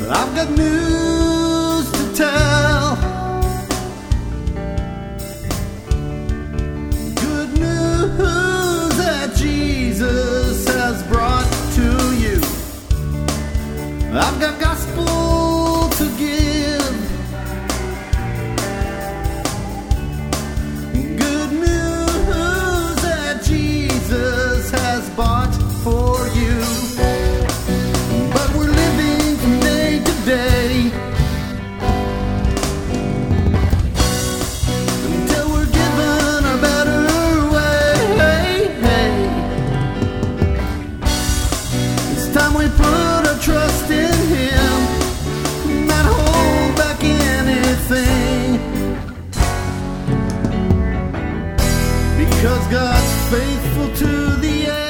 I've got news to tell. Good news that Jesus has brought to you. I've got gospel to give. Good news that Jesus has bought for you. But we're living from day to day until we're given a better way. It's time we put our trust in Him, not hold back anything, because God's faithful to the end.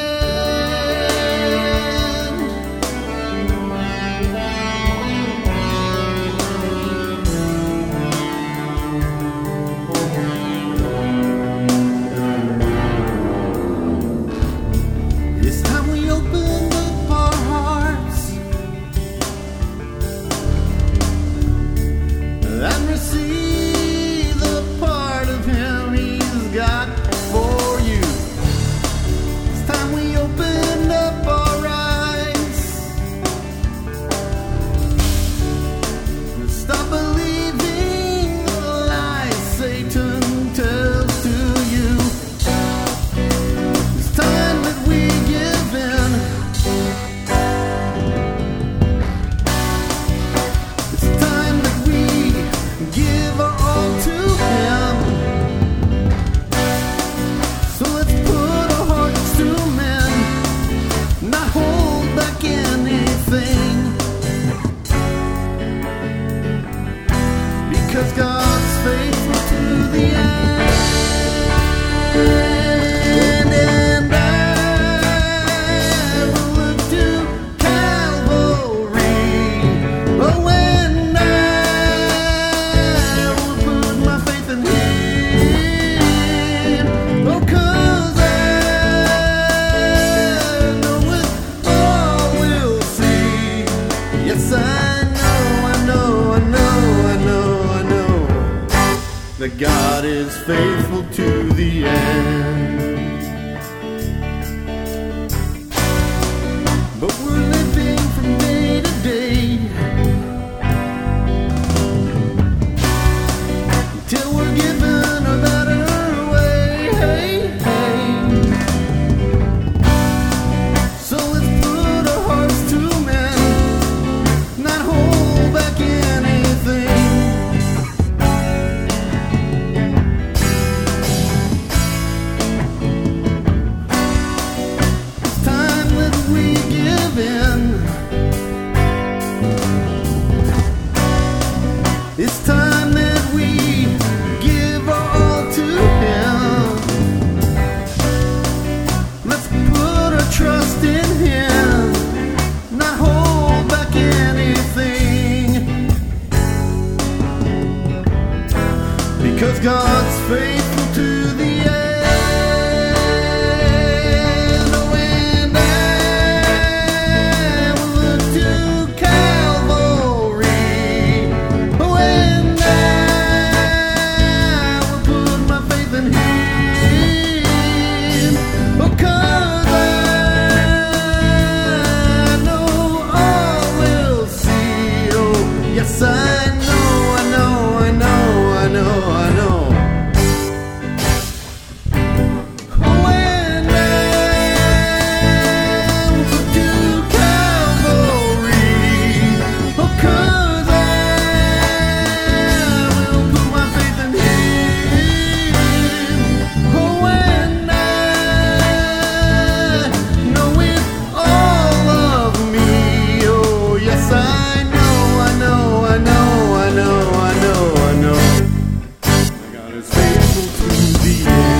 It's time we open up our hearts and receive the part of Him He's got for you. It's time we open up our eyes and stop believing the lies Satan tells to you. It's time that we give in. It's time that we give our all to Him. So let's put our hearts to men, not hold back anything, because God's faithful to the end. And I will look to Calvary. Oh, and I will put my faith in Him. Oh, 'cause I know it all will see. Yes, I know that God is faithful to the end. But we're living from day to day till we're given a better way. So let's put our hearts to men, not hold back anything, it's time that we give our all to Him. Let's put our trust in Him, not hold back anything, because God's faithful to the end. Yes, I know. When I look to Calvary, oh, 'cause I will put my faith in Him. Oh, when I know with all of me, oh, yes, I know. God is faithful to the end.